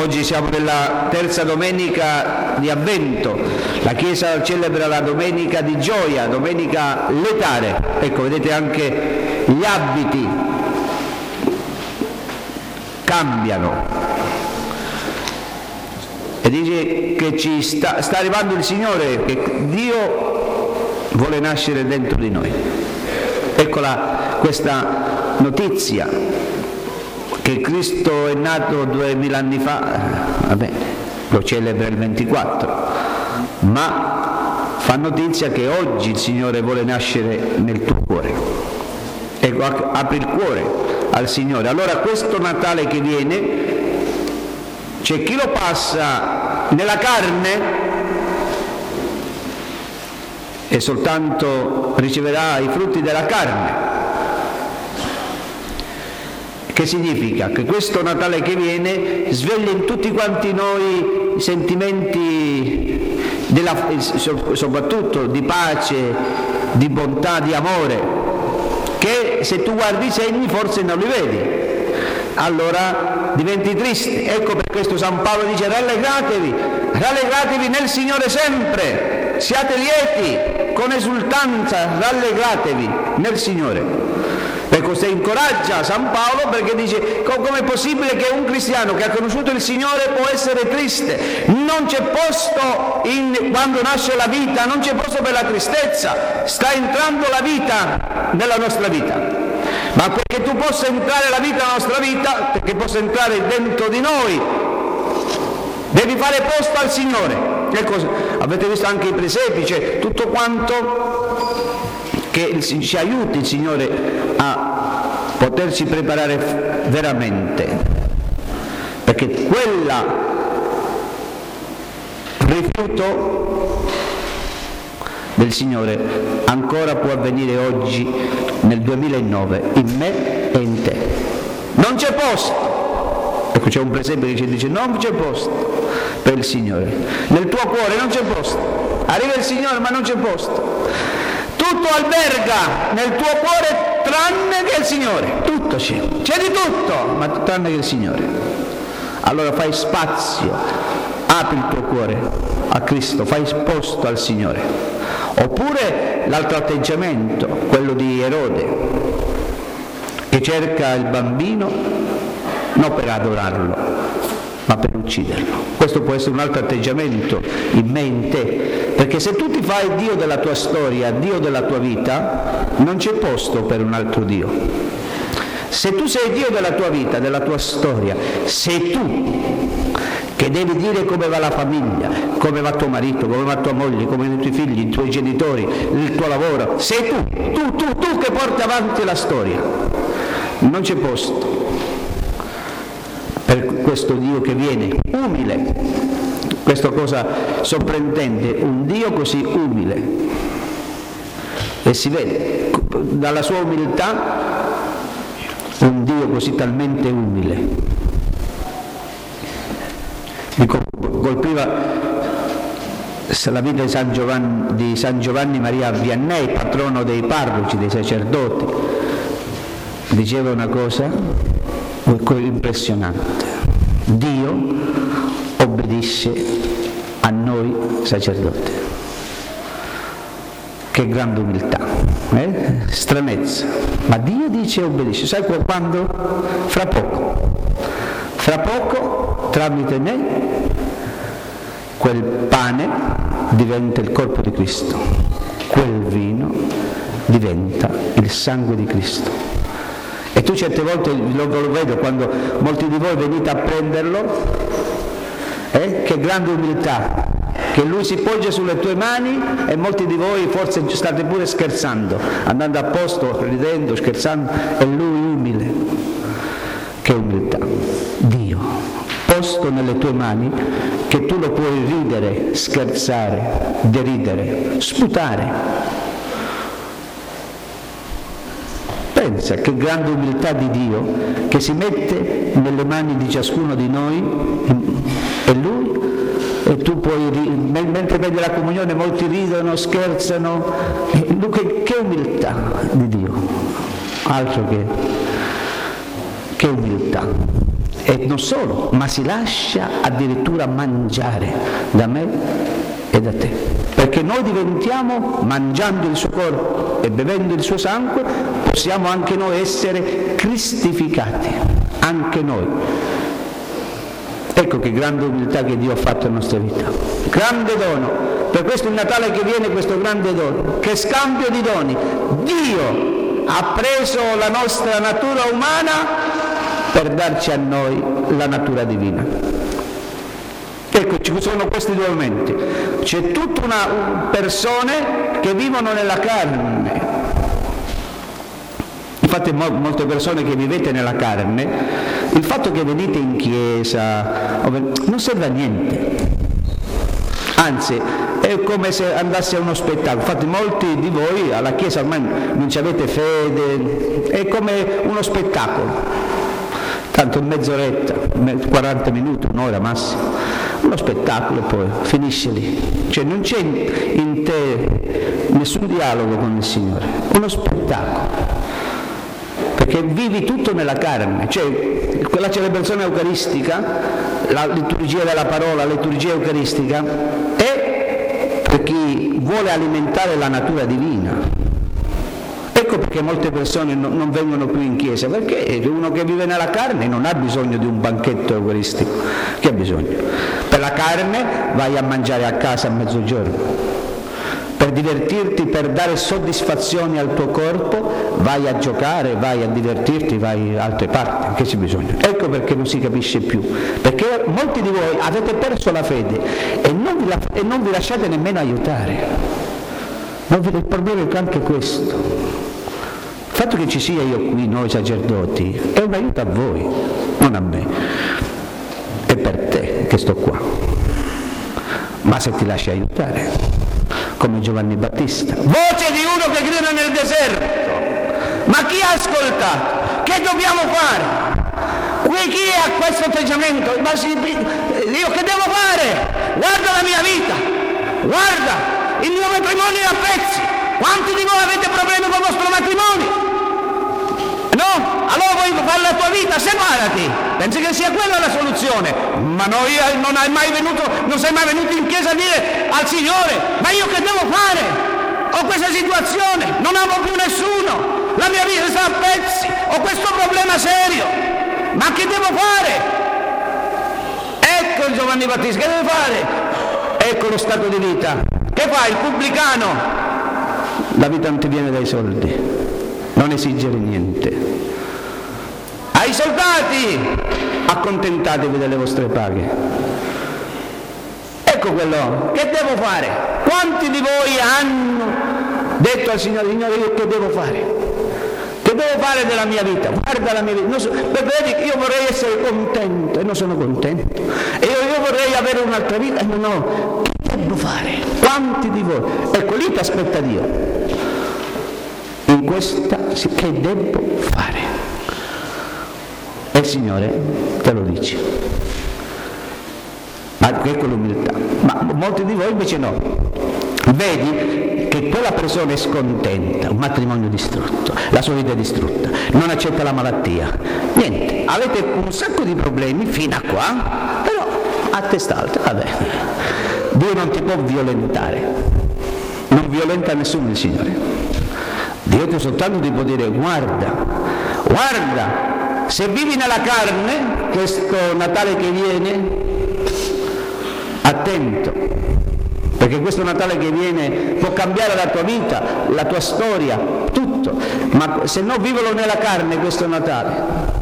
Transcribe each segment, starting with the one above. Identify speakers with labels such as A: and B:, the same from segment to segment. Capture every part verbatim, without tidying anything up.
A: oggi siamo nella terza domenica di Avvento, la Chiesa celebra la domenica di gioia, domenica letare. Ecco, vedete anche gli abiti cambiano. E dice che ci sta, sta arrivando il Signore, che Dio vuole nascere dentro di noi. Eccola questa notizia, che Cristo è nato duemila anni fa, va bene, lo celebra il ventiquattro, ma fa notizia che oggi il Signore vuole nascere nel tuo cuore. Ecco, apri il cuore al Signore. Allora questo Natale che viene, c'è chi lo passa nella carne e soltanto riceverà i frutti della carne. Che significa? Che questo Natale che viene sveglia in tutti quanti noi i sentimenti della, soprattutto di pace, di bontà, di amore, che se tu guardi i segni forse non li vedi, allora diventi triste. Ecco per questo San Paolo dice: rallegratevi, rallegratevi nel Signore sempre, siate lieti con esultanza, rallegratevi nel Signore. Ecco, se incoraggia San Paolo, perché dice: come è possibile che un cristiano che ha conosciuto il Signore può essere triste? Non c'è posto in, quando nasce la vita, non c'è posto per la tristezza, sta entrando la vita nella nostra vita. Ma perché tu possa entrare la vita nella nostra vita, perché possa entrare dentro di noi, devi fare posto al Signore. Ecco, avete visto anche i presepi, cioè tutto quanto che ci aiuti il Signore a poterci preparare veramente, perché quella rifiuto del Signore ancora può avvenire oggi nel duemilanove in me e in te. Non c'è posto. Ecco, c'è un presepio che ci dice: non c'è posto per il Signore, nel tuo cuore non c'è posto. Arriva il Signore ma non c'è posto. Tutto alberga nel tuo cuore tranne che il Signore, tutto c'è, c'è di tutto, ma tranne che il Signore. Allora fai spazio, apri il tuo cuore a Cristo, fai posto al Signore. Oppure l'altro atteggiamento, quello di Erode, che cerca il bambino non per adorarlo, ma per ucciderlo. Questo può essere un altro atteggiamento in me e in te. Perché se tu ti fai Dio della tua storia, Dio della tua vita, non c'è posto per un altro Dio. Se tu sei Dio della tua vita, della tua storia, sei tu che devi dire come va la famiglia, come va tuo marito, come va tua moglie, come vanno i tuoi figli, i tuoi genitori, il tuo lavoro. Sei tu, tu, tu, tu che porti avanti la storia. Non c'è posto per questo Dio che viene umile. Questa cosa sorprendente, un Dio così umile, e si vede dalla sua umiltà un Dio così talmente umile. Mi colpiva la vita di San Giovanni, di San Giovanni Maria Vianney, patrono dei parroci, dei sacerdoti. Diceva una cosa impressionante: Dio obbedisce a noi sacerdoti. Che grande umiltà, eh? Stranezza, ma Dio dice obbedisce. Sai quando? Fra poco, fra poco tramite me quel pane diventa il corpo di Cristo, quel vino diventa il sangue di Cristo. E tu certe volte lo, lo vedo quando molti di voi venite a prenderlo. Eh? Che grande umiltà, che lui si poggia sulle tue mani, e molti di voi forse state pure scherzando, andando a posto, ridendo, scherzando, e lui umile. Che umiltà. Dio posto nelle tue mani, che tu lo puoi ridere, scherzare, deridere, sputare. Pensa che grande umiltà di Dio, che si mette nelle mani di ciascuno di noi, e lui, e tu puoi, mentre vedi la comunione molti ridono, scherzano, che, che umiltà di Dio, altro che, che umiltà. E non solo, ma si lascia addirittura mangiare da me e da te, perché noi diventiamo, mangiando il suo corpo e bevendo il suo sangue, possiamo anche noi essere cristificati, anche noi. Ecco che grande umiltà che Dio ha fatto nella nostra vita, grande dono. Per questo il Natale che viene, questo grande dono, che scambio di doni. Dio ha preso la nostra natura umana per darci a noi la natura divina. Ecco, ci sono questi due momenti. C'è tutta una persone che vivono nella carne. Infatti molte persone che vivete nella carne, il fatto che venite in chiesa non serve a niente. Anzi, è come se andasse a uno spettacolo. Infatti molti di voi alla chiesa ormai non ci avete fede, è come uno spettacolo. Tanto mezz'oretta, quaranta minuti, un'ora massimo, uno spettacolo e poi finisce lì. Cioè non c'è in te nessun dialogo con il Signore, uno spettacolo. Perché vivi tutto nella carne, cioè quella celebrazione eucaristica, la liturgia della parola, la liturgia eucaristica, è per chi vuole alimentare la natura divina. Ecco perché molte persone no, non vengono più in chiesa, perché uno che vive nella carne non ha bisogno di un banchetto eucaristico. Che ha bisogno? Per la carne vai a mangiare a casa a mezzogiorno. Per divertirti, per dare soddisfazioni al tuo corpo, vai a giocare, vai a divertirti, vai a altre parti. Che c'è bisogno? Ecco perché non si capisce più. Perché molti di voi avete perso la fede e non vi, la, e non vi lasciate nemmeno aiutare. Non il problema è anche questo. Il fatto che ci sia io qui, noi sacerdoti, è un aiuto a voi, non a me. È per te che sto qua. Ma se ti lasci aiutare, come Giovanni Battista, voce di uno che grida nel deserto, ma chi ha ascoltato? Che dobbiamo fare? Qui chi ha questo atteggiamento? Ma si, io che devo fare? Guarda la mia vita, guarda il mio matrimonio è a pezzi. Quanti di voi avete problemi con il vostro matrimonio? No? Allora vuoi fare la tua vita? Separati. Pensi che sia quella la soluzione? Ma noi non hai mai venuto, non sei mai venuto in chiesa a dire al Signore, ma io che devo fare? Ho questa situazione, non amo più nessuno, la mia vita sta a pezzi, ho questo problema serio, ma che devo fare? Ecco Giovanni Battista, che deve fare? Ecco lo stato di vita. Che fa il pubblicano? La vita non ti viene dai soldi, non esigere niente. Ai soldati, accontentatevi delle vostre paghe. Ecco quello, che devo fare? Quanti di voi hanno detto al Signore, Signore, io che devo fare? Che devo fare della mia vita? Guarda la mia vita. Non so, vedi, io vorrei essere contento e non sono contento. E io, io vorrei avere un'altra vita e non ho. Che devo fare? Quanti di voi? Ecco, lì ti aspetta Dio. In questa, che devo fare? E il Signore te lo dice. Ma ecco l'umiltà. Ma molti di voi invece no. Vedi che quella persona è scontenta, un matrimonio distrutto, la sua vita è distrutta, non accetta la malattia. Niente, avete un sacco di problemi fino a qua, però a testa alta, vabbè. Dio non ti può violentare, non violenta nessuno il Signore. Dio ti soltanto ti può dire guarda, guarda, se vivi nella carne, questo Natale che viene, attento, perché questo Natale che viene può cambiare la tua vita, la tua storia, tutto, ma se no vivono nella carne questo Natale,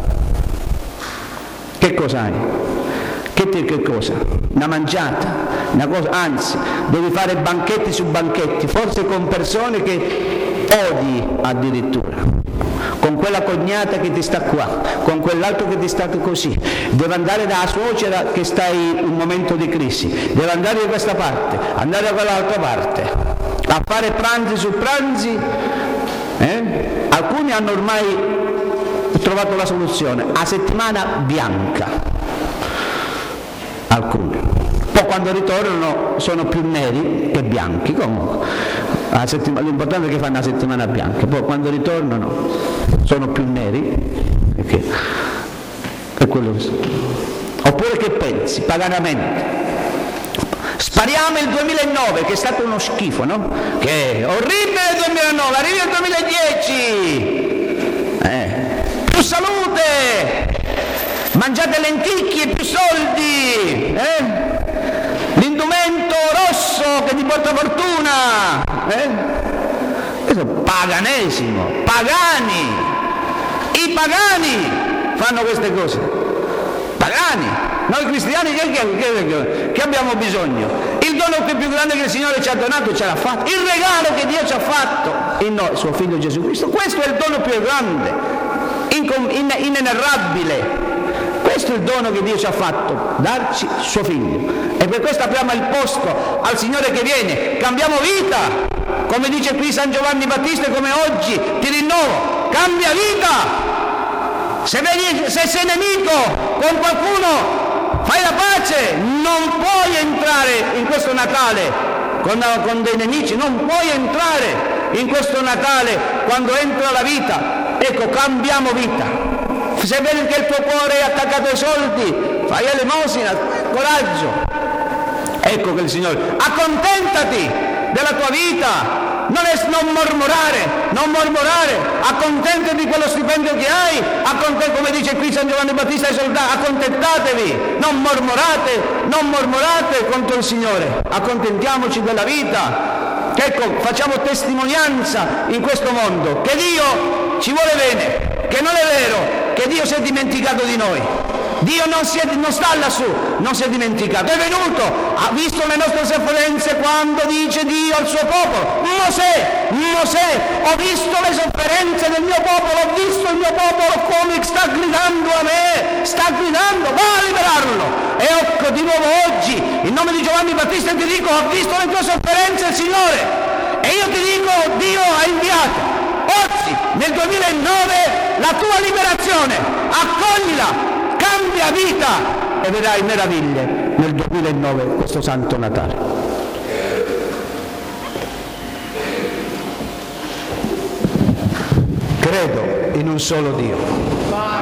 A: che cosa hai? Che, te, che cosa? Una mangiata, una cosa, anzi, devi fare banchetti su banchetti, forse con persone che odi addirittura, con quella cognata che ti sta qua, con quell'altro che ti sta così, deve andare dalla suocera che sta in un momento di crisi, deve andare da questa parte, andare da quell'altra parte, a fare pranzi su pranzi, eh? Alcuni hanno ormai trovato la soluzione, a settimana bianca, alcuni. Poi quando ritornano sono più neri che bianchi, comunque. L'importante è che fanno una settimana bianca, poi quando ritornano sono più neri, perché È quello che so. Oppure che pensi, paganamente? Spariamo il duemilanove, che è stato uno schifo, no? Che è orribile il duemilanove, arrivi il duemiladodici! Eh. Più salute! Mangiate lenticchie, più soldi! Eh? L'indumento rosso che ti porta fortuna! Eh? Questo è paganesimo, pagani! I pagani fanno queste cose, pagani! Noi cristiani che, che, che, che abbiamo bisogno? Il dono più grande che il Signore ci ha donato ce l'ha fatto, il regalo che Dio ci ha fatto in noi, suo figlio Gesù Cristo. Questo è il dono più grande, inenerrabile. Questo è il dono che Dio ci ha fatto, darci suo figlio. E per questo apriamo il posto al Signore che viene, cambiamo vita, come dice qui San Giovanni Battista, e come oggi ti rinnovo, cambia vita. Se, vedi, se sei nemico con qualcuno, fai la pace, non puoi entrare in questo Natale con, con dei nemici, non puoi entrare in questo Natale quando entra la vita. Ecco, cambiamo vita. Se vedi che il tuo cuore è attaccato ai soldi, fai elemosina, coraggio. Ecco che il Signore, accontentati della tua vita, non, è, non mormorare, non mormorare, accontentati di quello stipendio che hai, come dice qui San Giovanni Battista ai soldati, accontentatevi, non mormorate, non mormorate contro il Signore, accontentiamoci della vita. Ecco, facciamo testimonianza in questo mondo, che Dio ci vuole bene, che non è vero che Dio si è dimenticato di noi. Dio non, si è, non sta lassù, non si è dimenticato, è venuto, ha visto le nostre sofferenze quando dice Dio al suo popolo, Mosè, Mosè, ho visto le sofferenze del mio popolo, ho visto il mio popolo come sta gridando a me, sta gridando, va a liberarlo. E ecco di nuovo oggi, in nome di Giovanni Battista ti dico, ho visto le tue sofferenze il Signore, e io ti dico, Dio ha inviato oggi, nel duemilanove, la tua liberazione, accoglila, cambia vita e vedrai meraviglie nel duemilanove, questo Santo Natale. Credo in un solo Dio.